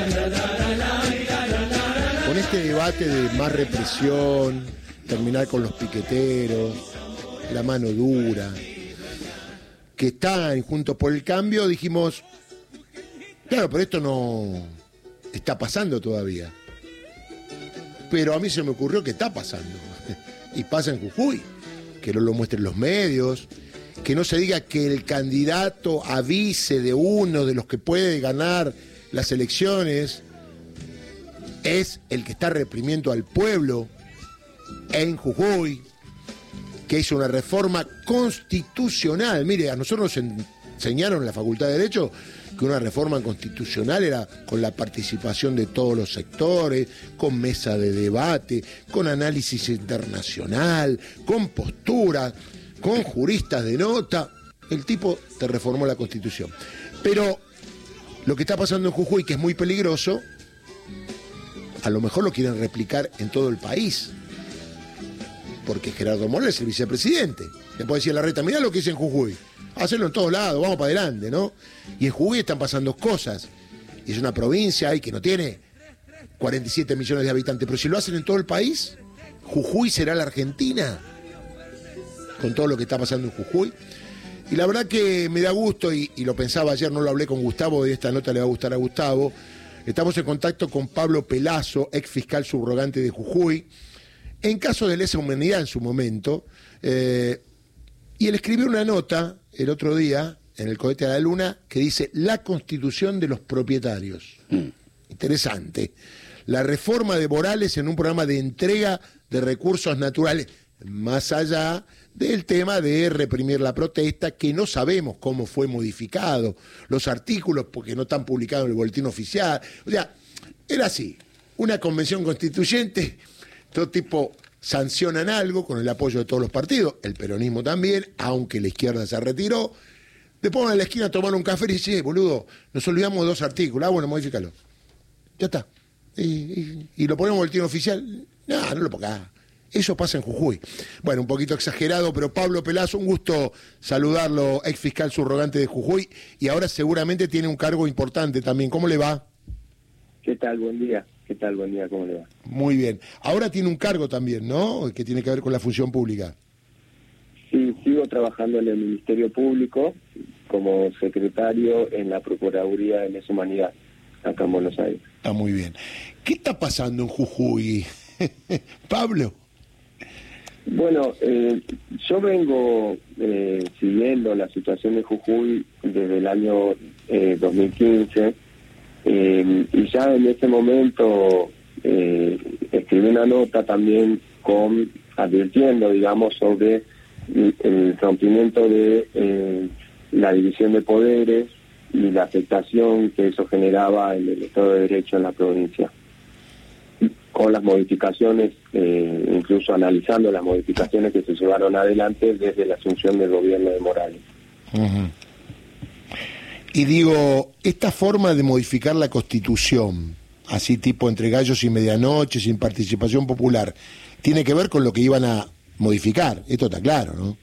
Con este debate de más represión, terminar con los piqueteros, la mano dura, que están Juntos por el Cambio, dijimos, claro, pero esto no está pasando todavía. Pero a mí se me ocurrió que está pasando. Y pasa en Jujuy. Que no lo muestren los medios. Que no se diga que el candidato avise de uno de los que puede ganar las elecciones es el que está reprimiendo al pueblo en Jujuy. Que hizo una reforma constitucional. Mire, a nosotros nos enseñaron en la Facultad de Derecho que una reforma constitucional era con la participación de todos los sectores, con mesa de debate, con análisis internacional, con posturas, con juristas de nota. El tipo te reformó la Constitución. Pero lo que está pasando en Jujuy, que es muy peligroso, a lo mejor lo quieren replicar en todo el país. Porque Gerardo Morales es el vicepresidente. Le puede decir a Larreta, mirá lo que hice en Jujuy. Hacerlo en todos lados, vamos para adelante, ¿no? Y en Jujuy están pasando cosas. Y es una provincia que no tiene 47 millones de habitantes. Pero si lo hacen en todo el país, Jujuy será la Argentina. Con todo lo que está pasando en Jujuy. Y la verdad que me da gusto, y lo pensaba ayer, no lo hablé con Gustavo, y esta nota le va a gustar a Gustavo. Estamos en contacto con Pablo Pelazo, ex fiscal subrogante de Jujuy, en caso de lesa humanidad en su momento. Y él escribió una nota el otro día, en el Cohete a la Luna, que dice, la constitución de los propietarios. Interesante. La reforma de Morales en un programa de entrega de recursos naturales, más allá del tema de reprimir la protesta, que no sabemos cómo fue modificado, los artículos, porque no están publicados en el boletín oficial. O sea, era así, una convención constituyente, todo tipo sancionan algo con el apoyo de todos los partidos, el peronismo también, aunque la izquierda se retiró. Después van a la esquina a tomar un café y dicen, boludo, nos olvidamos de 2 artículos. Ah, bueno, modifícalo. Ya está. Y lo ponemos en el boletín oficial. No lo pongas. Eso pasa en Jujuy. Bueno, un poquito exagerado, pero Pablo Pelazo, un gusto saludarlo, ex fiscal subrogante de Jujuy, y ahora seguramente tiene un cargo importante también. ¿Cómo le va? ¿Qué tal? Buen día. ¿Qué tal? Buen día, ¿cómo le va? Muy bien. Ahora tiene un cargo también, ¿no? Que tiene que ver con la función pública. Sí, sigo trabajando en el Ministerio Público como secretario en la Procuraduría de Lesa Humanidad, acá en Buenos Aires. Está muy bien. ¿Qué está pasando en Jujuy, Pablo? Bueno, yo vengo siguiendo la situación de Jujuy desde el año 2015, y ya en ese momento escribí una nota también advirtiendo, digamos, sobre el rompimiento de la división de poderes y la afectación que eso generaba en el Estado de Derecho en la provincia, con las modificaciones, incluso analizando las modificaciones que se llevaron adelante desde la asunción del gobierno de Morales. Uh-huh. Y digo, esta forma de modificar la Constitución, así tipo entre gallos y medianoche, sin participación popular, tiene que ver con lo que iban a modificar. Esto está claro, ¿no?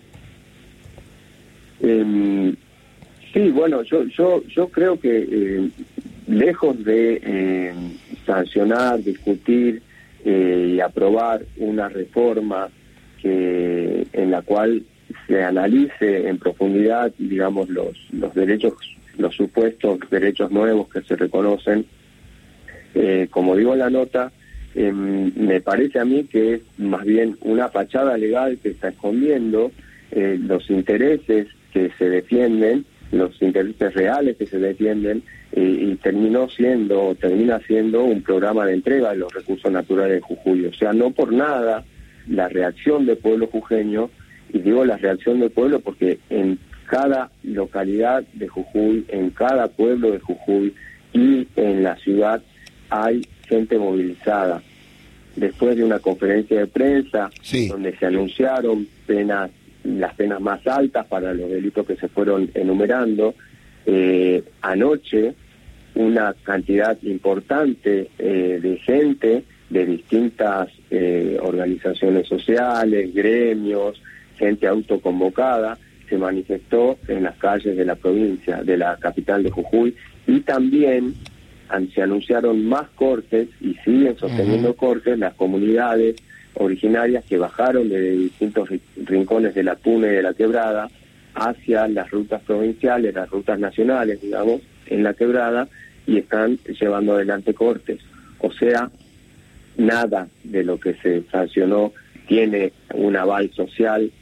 Sí, bueno, yo creo que lejos de sancionar, discutir y aprobar una reforma en la cual se analice en profundidad, digamos, los derechos, los supuestos derechos nuevos que se reconocen, como digo en la nota, me parece a mí que es más bien una fachada legal que está escondiendo los intereses que se defienden, los intereses reales que se defienden, y termina siendo un programa de entrega de los recursos naturales de Jujuy. O sea, no por nada la reacción del pueblo jujeño, y digo la reacción del pueblo porque en cada localidad de Jujuy, en cada pueblo de Jujuy y en la ciudad hay gente movilizada. Después de una conferencia de prensa, sí, donde se anunciaron las penas más altas para los delitos que se fueron enumerando, anoche una cantidad importante de gente de distintas organizaciones sociales, gremios, gente autoconvocada, se manifestó en las calles de la provincia, de la capital de Jujuy, y también se anunciaron más cortes y siguen sosteniendo cortes las comunidades originarias que bajaron de distintos rincones de la Puna y de la Quebrada hacia las rutas provinciales, las rutas nacionales, digamos, en la Quebrada, y están llevando adelante cortes. O sea, nada de lo que se sancionó tiene un aval social,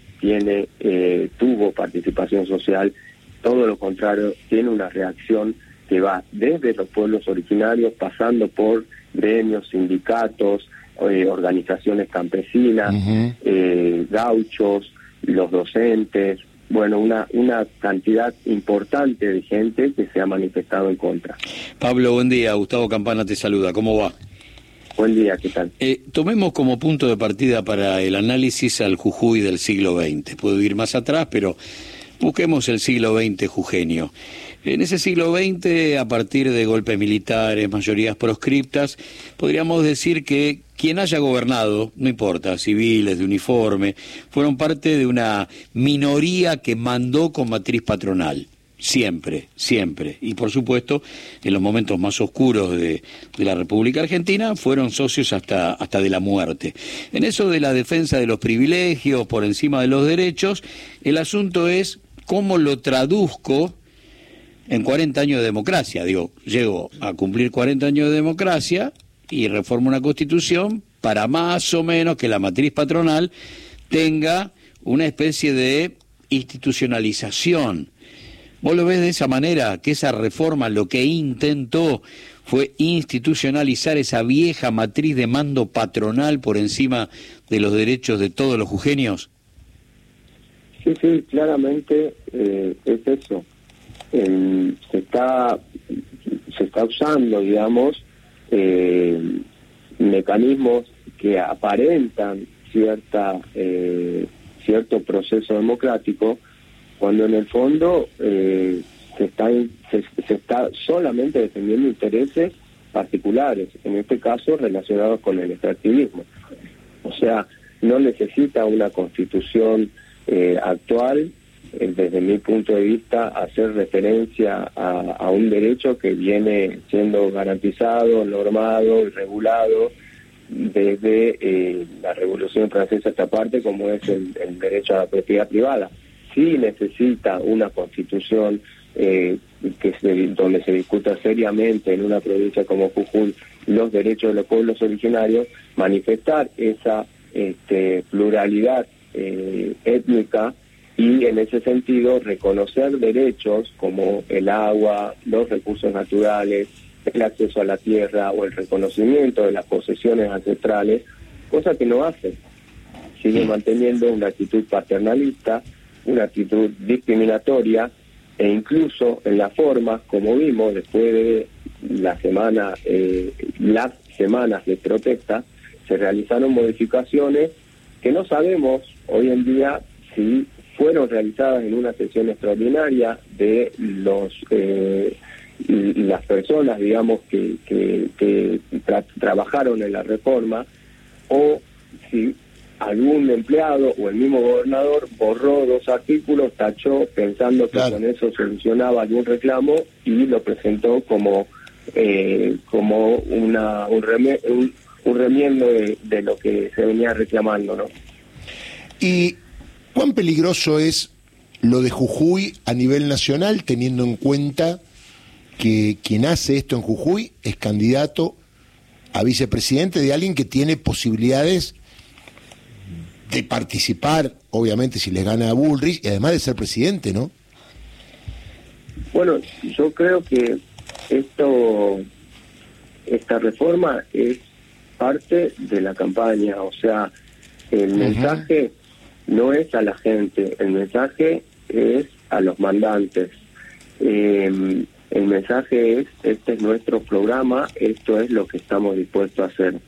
tuvo participación social, todo lo contrario, tiene una reacción que va desde los pueblos originarios, pasando por gremios, sindicatos, organizaciones campesinas, gauchos, los docentes, bueno, una cantidad importante de gente que se ha manifestado en contra. Pablo, buen día. Gustavo Campana te saluda. ¿Cómo va? Buen día, ¿qué tal? Tomemos como punto de partida para el análisis al Jujuy del siglo XX. Puedo ir más atrás, pero busquemos el siglo XX jujeño. En ese siglo XX, a partir de golpes militares, mayorías proscriptas, podríamos decir que quien haya gobernado, no importa, civiles, de uniforme, fueron parte de una minoría que mandó con matriz patronal. Siempre, siempre. Y por supuesto, en los momentos más oscuros de la República Argentina, fueron socios hasta de la muerte. En eso de la defensa de los privilegios por encima de los derechos, el asunto es cómo lo traduzco en 40 años de democracia. Digo, llego a cumplir 40 años de democracia y reformo una constitución para más o menos que la matriz patronal tenga una especie de institucionalización. ¿Vos lo ves de esa manera? Que esa reforma lo que intentó fue institucionalizar esa vieja matriz de mando patronal por encima de los derechos de todos los jujeños. Sí, claramente es eso. Se está usando, digamos, mecanismos que aparentan cierto proceso democrático, cuando en el fondo se está solamente defendiendo intereses particulares, en este caso relacionados con el extractivismo. O sea, no necesita una constitución actual, desde mi punto de vista, hacer referencia a un derecho que viene siendo garantizado, normado y regulado desde la Revolución Francesa esta parte, como es el derecho a la propiedad privada. Sí necesita una constitución donde se discuta seriamente en una provincia como Jujuy los derechos de los pueblos originarios, manifestar esa pluralidad étnica y en ese sentido reconocer derechos como el agua, los recursos naturales, el acceso a la tierra o el reconocimiento de las posesiones ancestrales, cosa que no hace. Sigue manteniendo una actitud paternalista, una actitud discriminatoria e incluso en las formas, como vimos después de las semanas de protesta, se realizaron modificaciones que no sabemos hoy en día si fueron realizadas en una sesión extraordinaria de las personas, digamos, que trabajaron en la reforma, o si algún empleado o el mismo gobernador borró 2 artículos, tachó pensando que con eso solucionaba algún reclamo y lo presentó como un remiendo de lo que se venía reclamando, ¿no? ¿Y cuán peligroso es lo de Jujuy a nivel nacional, teniendo en cuenta que quien hace esto en Jujuy es candidato a vicepresidente de alguien que tiene posibilidades de participar, obviamente, si les gana a Bullrich, y además de ser presidente, ¿no? Bueno, yo creo que esta reforma es parte de la campaña, o sea, el mensaje no es a la gente, el mensaje es a los mandantes. El mensaje es: este es nuestro programa, esto es lo que estamos dispuestos a hacer.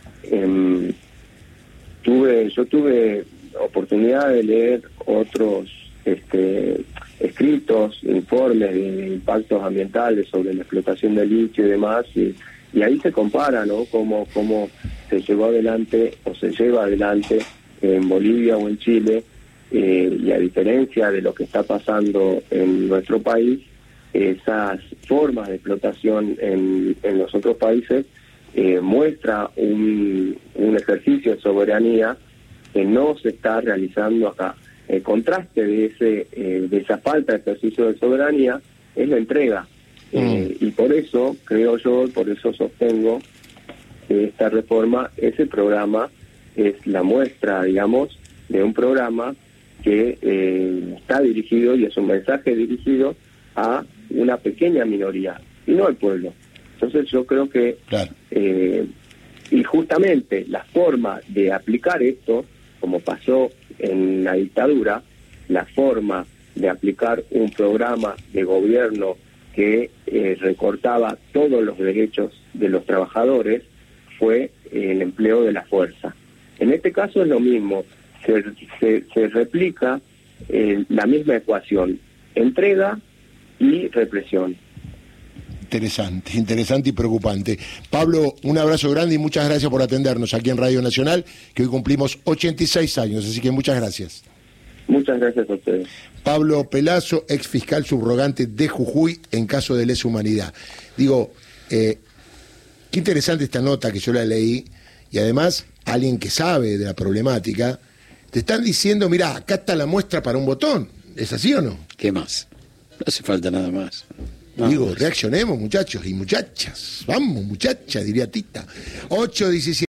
Yo tuve oportunidad de leer otros escritos, informes de impactos ambientales sobre la explotación del litio y demás, y ahí se compara, ¿no?, cómo se llevó adelante o se lleva adelante en Bolivia o en Chile, y a diferencia de lo que está pasando en nuestro país, esas formas de explotación en los otros países, muestra un ejercicio de soberanía que no se está realizando acá. El contraste de esa falta de ejercicio de soberanía es la entrega. Y por eso, creo yo, por eso sostengo que esta reforma, ese programa, es la muestra, digamos, de un programa que está dirigido, y es un mensaje dirigido a una pequeña minoría, y no al pueblo. Entonces yo creo que, claro, y justamente la forma de aplicar esto, como pasó en la dictadura, la forma de aplicar un programa de gobierno que recortaba todos los derechos de los trabajadores, fue el empleo de la fuerza. En este caso es lo mismo, se replica la misma ecuación, entrega y represión. Interesante y preocupante. Pablo, un abrazo grande y muchas gracias por atendernos aquí en Radio Nacional, que hoy cumplimos 86 años, así que muchas gracias. Muchas gracias a ustedes. Pablo Pelazo, ex fiscal subrogante de Jujuy en caso de lesa humanidad. Digo, qué interesante esta nota que yo la leí, y además alguien que sabe de la problemática, te están diciendo, mirá, acá está la muestra para un botón. ¿Es así o no? ¿Qué más? No hace falta nada más. Digo, reaccionemos, muchachos y muchachas. Vamos, muchacha, diría Tita. 8:17.